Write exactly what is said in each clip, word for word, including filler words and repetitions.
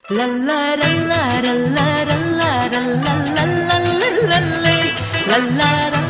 La la la la la la la la la la la la la la la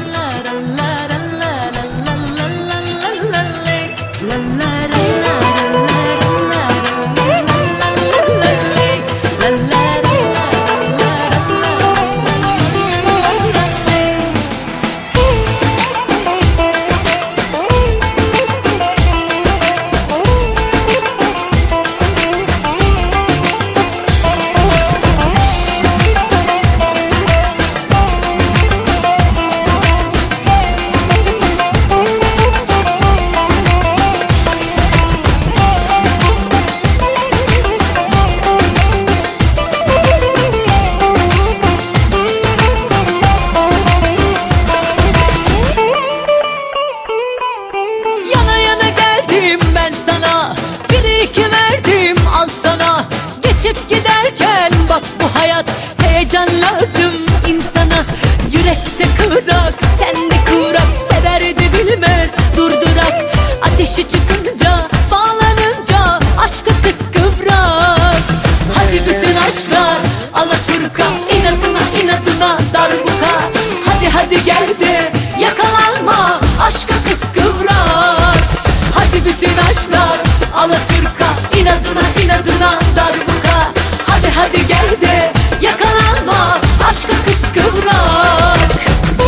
Geçip giderken bak bu hayat, heyecan lazım insana. Yürekte kıvrak, tende kıvrak, sever de bilmez durdurak. Ateşi çıkınca, bağlanınca aşka kıskıvrak. Hadi bütün aşklar alaturka, inatına inatına darbuka. Hadi hadi gel de yakalanma aşka kıskıvrak. Hadi bütün aşklar alaturka, inadına inadına darbuka. Hadi hadi gel de yakalanma aşka kıskıvrak.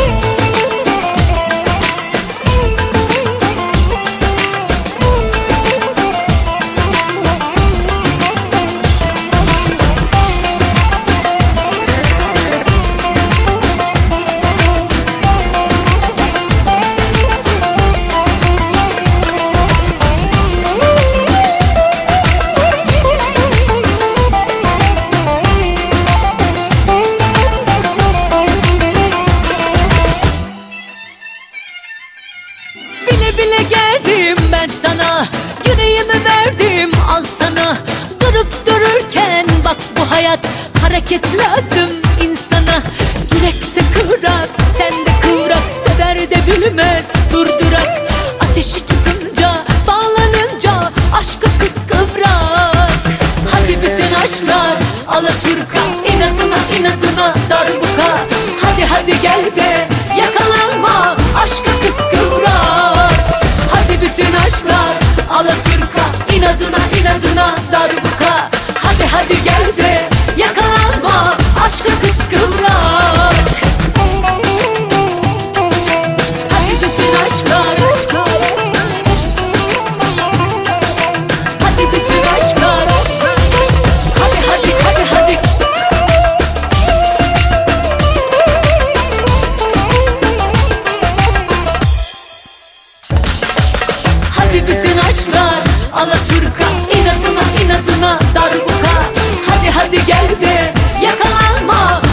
Bile bile geldim ben sana, yüreğimi verdim al sana. Durup dururken bak bu hayat, hareket lazım insana. Yürekte kıvrak, tende kıvrak, sever de bilmez durdurak. Ateşi çıkınca, bağlanınca aşka kıskıvrak. Hadi bütün aşklar alaturka, inatına inatına darbuka. Hadi hadi gel de yakalanma aşka kıskıvrak. Hadi bütün aşklar alaturka, inadına inadına darbuka. Hadi hadi gel de yakalanma aşka kıskıvrak. Hadi bütün aşklar, hadi bütün aşklar, hadi hadi hadi hadi. Hadi bütün aşklar alaturka, inadına inadına darbuka. Hadi hadi gel de yakalanma